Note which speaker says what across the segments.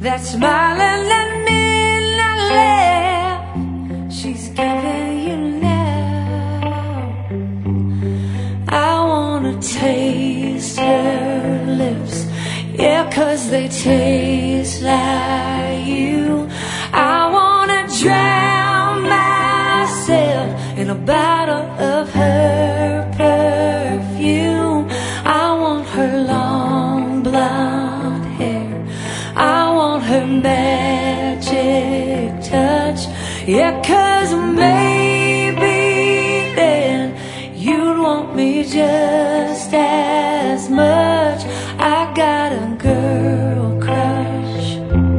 Speaker 1: that smiling at midnight laugh she's giving you now. I wanna taste her lips, yeah, 'cause they taste like you. I wanna drown myself in a bottle of her perfume. I want her long blonde hair, I want her magic touch, yeah, 'cause maybe then you'd want me just as much. I got a girl crush.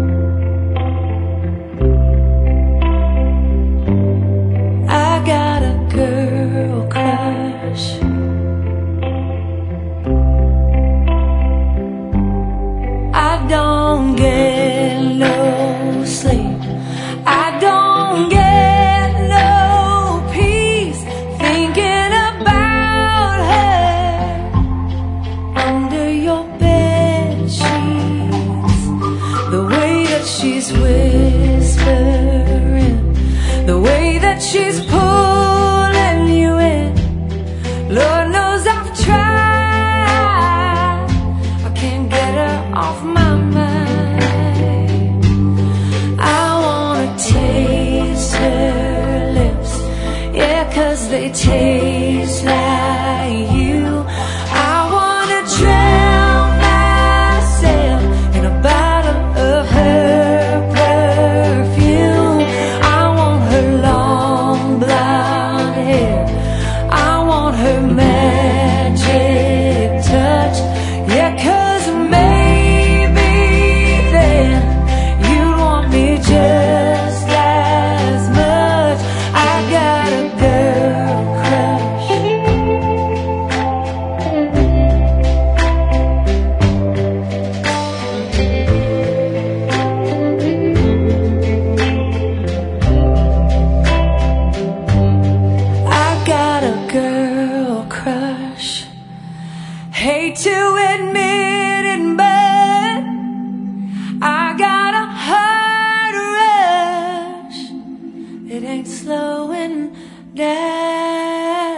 Speaker 1: I got a girl crush. I don't get no sleep, I don't get no peace thinking about her under your bed sheets. The way that she's whispering, the way that she's pulling you in, Lord knows I've tried, I can't get her off my mind. I wanna taste her lips, yeah, 'cause they taste like you. I wanna drown myself in a bottle of her perfume. I want her long blonde hair, I want her magic touch, yeah, 'cause maybe then you'd want me just as much. I got a girl crush. I got a girl crush. Hate to admit it, but I got a heart rush. It ain't slowing down.